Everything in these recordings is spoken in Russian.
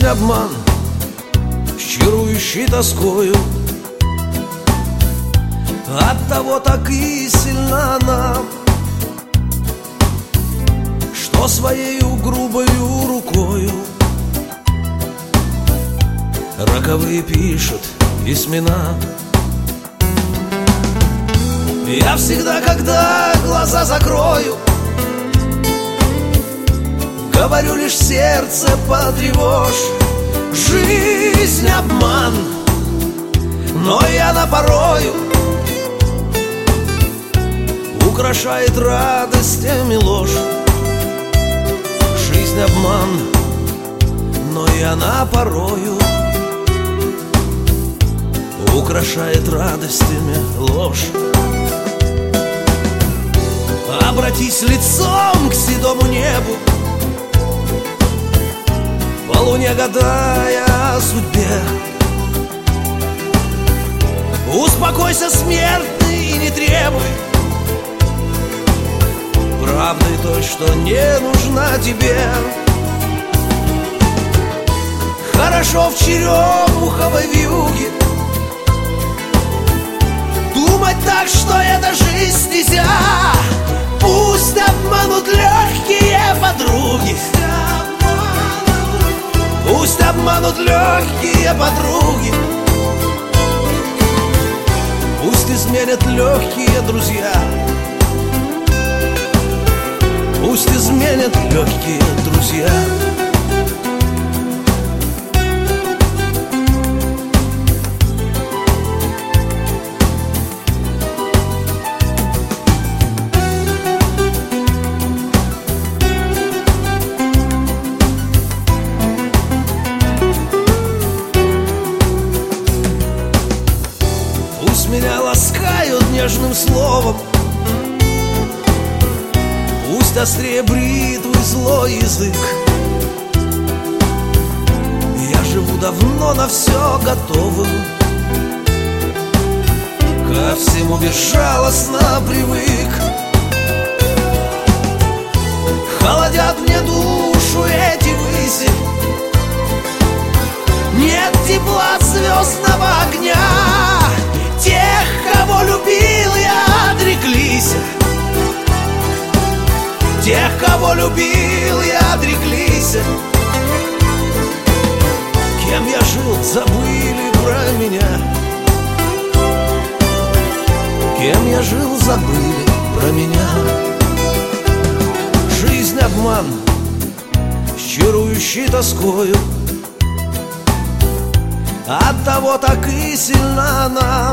обман с чарующей тоскою. Оттого так и сильна она, что своею грубою рукою роковые пишет письмена. Я всегда, когда глаза закрою, говорю лишь сердце потревожь. Жизнь обман, но и она порою украшает радостями ложь. Жизнь обман, но и она порою украшает радостями ложь. Обратись лицом к седому небу, по луне гадая о судьбе. Успокойся, смертный, и не требуй правды той, что не нужна тебе. Хорошо в черемуховой вьюге думать так, что это жизнь нельзя. Пусть обманут легкие подруги, пусть обманут легкие подруги, пусть изменят легкие друзья, пусть изменят легкие друзья. Пусть меня ласкают нежным словом, пусть острее бритвы злой язык. Я живу давно на все готовым, ко всему безжалостно привык. Холодят мне душу эти выси, нет тепла звездного огня. Тех, кого любил я, отреклись. Тех, кого любил я, отреклись. Кем я жил, забыли про меня. Кем я жил, забыли про меня. Жизнь обман с чарующей тоскою, оттого так и сильна она,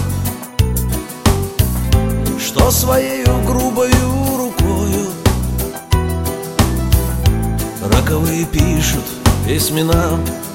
что своею грубою рукою роковые пишут письмена.